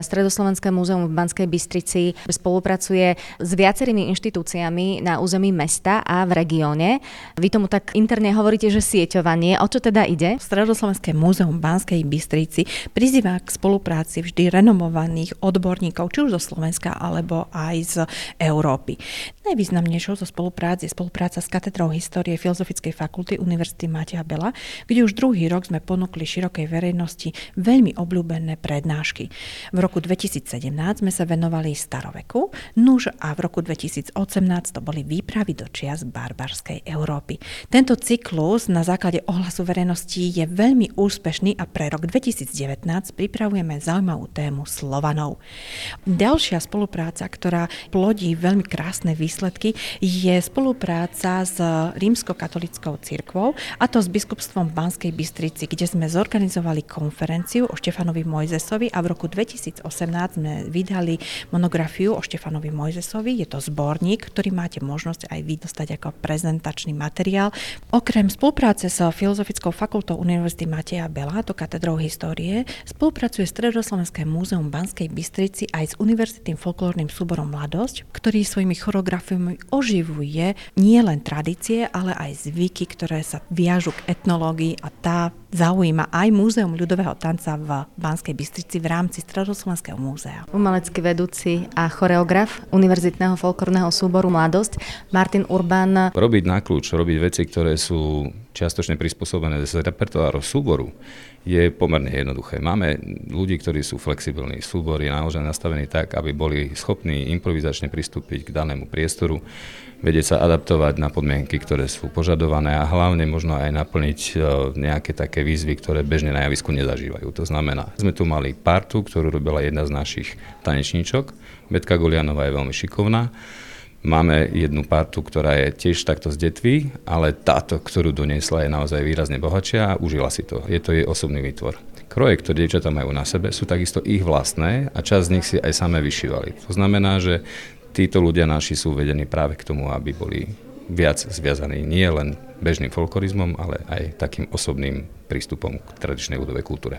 Stredoslovenské múzeum v Banskej Bystrici spolupracuje s viacerými inštitúciami na území mesta a v regióne. Vy tomu tak interne hovoríte, že sieťovanie. O čo teda ide? Stredoslovenské múzeum v Banskej Bystrici prizýva k spolupráci vždy renomovaných odborníkov, či už zo Slovenska alebo aj z Európy. Najvýznamnejšou zo spolupráce je spolupráca s Katedrou histórie Filozofickej fakulty Univerzity Mateja Bela, kde už druhý rok sme ponúkli širokej verejnosti veľmi obľúbené prednášky. V roku 2017 sme sa venovali staroveku, nuž a v roku 2018 to boli výpravy do čias barbarskej Európy. Tento cyklus na základe ohlasu verejnosti je veľmi úspešný a pre rok 2019 pripravujeme zaujímavú tému Slovanov. Ďalšia spolupráca, ktorá plodí veľmi krásne výsledky, je spolupráca s rímskokatolickou cirkvou, a to s biskupstvom Banskej Bystrici, kde sme zorganizovali konferenciu o Štefanovi Mojzesovi a v roku 2018 sme vydali monografiu o Štefanovi Mojzesovi. Je to zborník, ktorý máte možnosť aj vy dostať ako prezentačný materiál. Okrem spolupráce s Filozofickou fakultou Univerzity Mateja Bela, to katedrou histórie, spolupracuje Stredoslovenské múzeum v Banskej Bystrici aj s univerzitným folklórnym súborom Mladosť, ktorý svojimi choreografiami oživuje nielen tradície, ale aj zvyky, ktoré sa viažu k etnológii, a tá zaujíma aj Múzeum ľudového tanca v Banskej Bystrici v rámci Stredoslovenského múzea. Umelecký vedúci a choreograf Univerzitného folklórneho súboru Mladosť Martin Urban. Robiť na kľúč, robiť veci, ktoré sú čiastočne prispôsobené z repertoáru súboru, je pomerne jednoduché. Máme ľudí, ktorí sú flexibilní. Súbor je naozaj nastavený tak, aby boli schopní improvizačne pristúpiť k danému priestoru, vedieť sa adaptovať na podmienky, ktoré sú požadované a hlavne možno aj naplniť nejaké také výzvy, ktoré bežne na javisku nezažívajú. To znamená, sme tu mali partu, ktorú robila jedna z našich tanečníčok. Betka Golianová je veľmi šikovná. Máme jednu partu, ktorá je tiež takto z detvy, ale táto, ktorú doniesla, je naozaj výrazne bohatšia a užila si to. Je to jej osobný výtvor. Kroje, ktoré dievčatá majú na sebe, sú takisto ich vlastné a časť z nich si aj same vyšívali. To znamená, že títo ľudia naši sú vedení práve k tomu, aby boli viac zviazaní nie len bežným folklorizmom, ale aj takým osobným prístupom k tradičnej ľudovej kultúre.